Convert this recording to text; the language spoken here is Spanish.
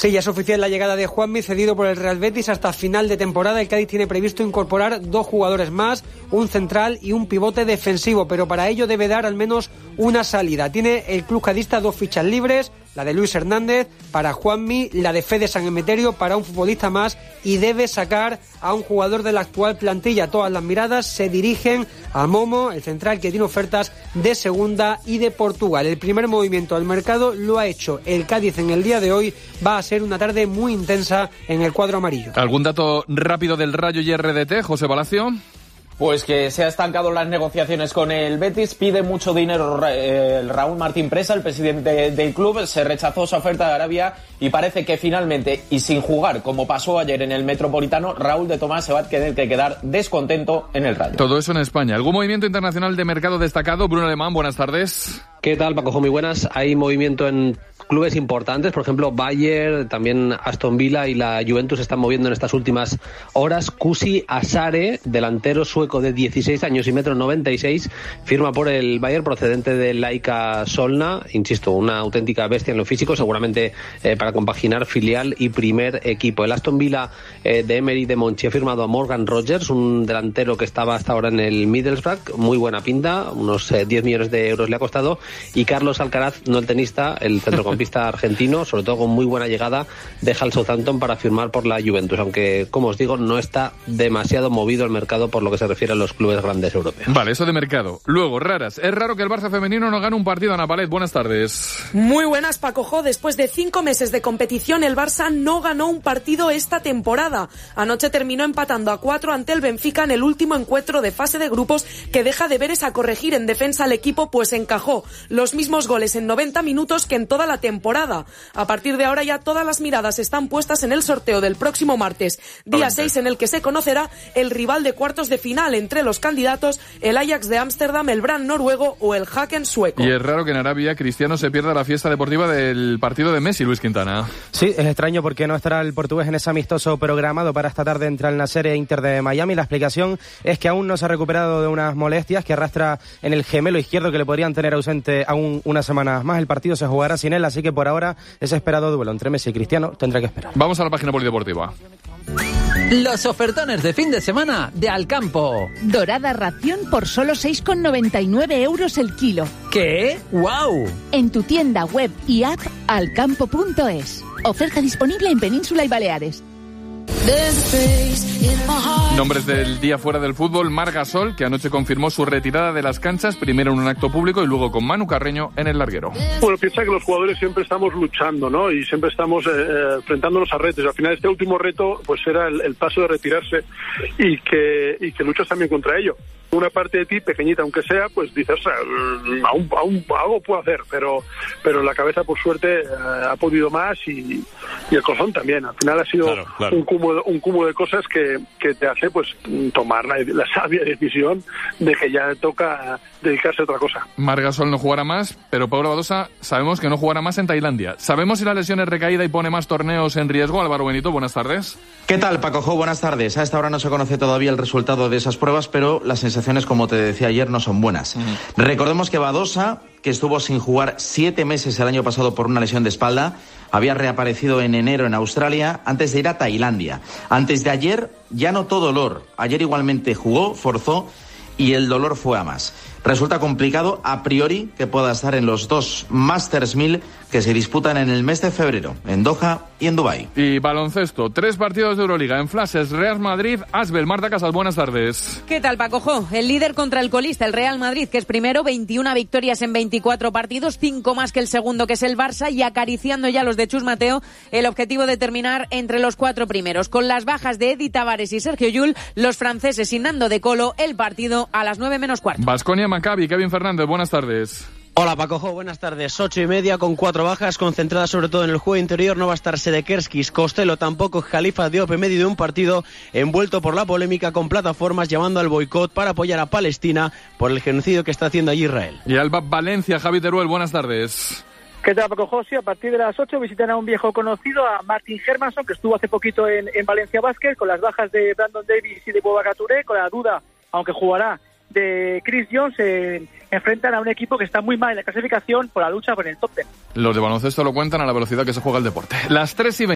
Sí, ya es oficial la llegada de Juanmi, cedido por el Real Betis hasta final de temporada. El Cádiz tiene previsto incorporar 2 jugadores más, un central y un pivote defensivo, pero para ello debe dar al menos una salida. Tiene el club cadista 2 fichas libres, la de Luis Hernández para Juanmi, la de Fede San Emeterio para un futbolista más, y debe sacar a un jugador de la actual plantilla. Todas las miradas se dirigen a Momo, el central que tiene ofertas de segunda y de Portugal. El primer movimiento al mercado lo ha hecho el Cádiz en el día de hoy. Va a ser una tarde muy intensa en el cuadro amarillo. ¿Algún dato rápido del Rayo y RDT, José Palacio? Pues que se ha estancado las negociaciones con el Betis, pide mucho dinero Raúl Martín Presa, el presidente del club, se rechazó su oferta de Arabia y parece que finalmente, y sin jugar como pasó ayer en el Metropolitano, Raúl de Tomás se va a tener que quedar descontento en el Rayo. Todo eso en España. ¿Algún movimiento internacional de mercado destacado? Bruno Alemán, buenas tardes. ¿Qué tal, Paco? Muy buenas. Hay movimiento en clubes importantes, por ejemplo, Bayern, también Aston Villa y la Juventus se están moviendo en estas últimas horas. Kusi Asare, delantero sueco de 16 años y 1,96 m, firma por el Bayern procedente de Laika Solna. Insisto, una auténtica bestia en lo físico, seguramente para compaginar filial y primer equipo. El Aston Villa de Emery de Monchi ha firmado a Morgan Rogers, un delantero que estaba hasta ahora en el Middlesbrough, muy buena pinta, unos 10 millones de euros le ha costado. Y Carlos Alcaraz, no el tenista, el centrocampista argentino, sobre todo con muy buena llegada, deja el Southampton para firmar por la Juventus, aunque, como os digo, no está demasiado movido el mercado por lo que se refiere a los clubes grandes europeos. Vale, eso de mercado. Luego, raras. Es raro que el Barça femenino no gane un partido. Ana Palet, buenas tardes. Muy buenas, Paco Jo. Después de 5 meses de competición, el Barça no ganó un partido esta temporada. Anoche terminó empatando a 4 ante el Benfica en el último encuentro de fase de grupos, que deja deberes a corregir en defensa al equipo, pues encajó los mismos goles en 90 minutos que en toda la temporada. A partir de ahora ya todas las miradas están puestas en el sorteo del próximo martes, día 6, en el que se conocerá el rival de cuartos de final entre los candidatos, el Ajax de Ámsterdam, el Brann noruego o el Häcken sueco. Y es raro que en Arabia Cristiano se pierda la fiesta deportiva del partido de Messi, Luis Quintana. Sí, es extraño porque no estará el portugués en ese amistoso programado para esta tarde entre el Nasser e Inter de Miami. La explicación es que aún no se ha recuperado de unas molestias que arrastra en el gemelo izquierdo, que le podrían tener ausente aún unas semanas más. El partido se jugará sin él, así que por ahora ese esperado duelo entre Messi y Cristiano tendrá que esperar. Vamos a la página polideportiva. Los ofertones de fin de semana de Alcampo. Dorada ración por solo 6,99 € el kilo. ¿Qué? ¡Guau! En tu tienda web y app alcampo.es. Oferta disponible en Península y Baleares. Nombres del día fuera del fútbol: Marc Gasol, que anoche confirmó su retirada de las canchas, primero en un acto público y luego con Manu Carreño en el larguero. Bueno, piensa que los jugadores siempre estamos luchando, ¿no? Y siempre estamos enfrentándonos a retos. Al final este último reto pues era el paso de retirarse y que luchas también contra ello. Una parte de ti, pequeñita aunque sea, pues dices, aún algo puedo hacer, pero la cabeza por suerte ha podido más y el corazón también. Al final ha sido claro. Un cúmulo de cosas que te hace pues tomar la sabia decisión de que ya toca dedicarse a otra cosa. Marc Gasol no jugará más, pero Paulo Badosa sabemos que no jugará más en Tailandia. ¿Sabemos si la lesión es recaída y pone más torneos en riesgo? Álvaro Benito, buenas tardes. ¿Qué tal, Paco Jo? Buenas tardes. A esta hora no se conoce todavía el resultado de esas pruebas, pero las sensaciones, como te decía ayer, no son buenas. Recordemos que Badosa, que estuvo sin jugar 7 meses el año pasado por una lesión de espalda, había reaparecido en enero en Australia antes de ir a Tailandia. Antes de ayer ya notó dolor. Ayer igualmente jugó, forzó y el dolor fue a más. Resulta complicado a priori que pueda estar en los 2 Masters 1000 que se disputan en el mes de febrero, en Doha y en Dubái. Y baloncesto, 3 partidos de Euroliga en flashes: Real Madrid, Asbel. Marta Casal, buenas tardes. ¿Qué tal, Paco Jo? El líder contra el colista, el Real Madrid, que es primero, 21 victorias en 24 partidos, 5 más que el segundo, que es el Barça, y acariciando ya los de Chus Mateo el objetivo de terminar entre los 4 primeros. Con las bajas de Edi Tavares y Sergio Llull, los franceses sin Nando De Colo, el partido a las 9 menos cuarto. Baskonia Maccabi, Kevin Fernández, buenas tardes. Hola, Paco Jo, buenas tardes. 8:30 con 4 bajas, concentradas sobre todo en el juego interior. No va a estar Sedekerskis, Costello tampoco, Jalifa Diop, en medio de un partido envuelto por la polémica, con plataformas llamando al boicot para apoyar a Palestina por el genocidio que está haciendo allí Israel. Y Alba Valencia, Javi Teruel, buenas tardes. ¿Qué tal, Paco José? A partir de las 8 visitan a un viejo conocido, a Martin Hermanson, que estuvo hace poquito en Valencia Basket, con las bajas de Brandon Davis y de Boubacar Touré, con la duda, aunque jugará, de Chris Jones. Se enfrentan a un equipo que está muy mal en la clasificación por la lucha por el top 10. Los de baloncesto lo cuentan a la velocidad que se juega el deporte. Las 3:20.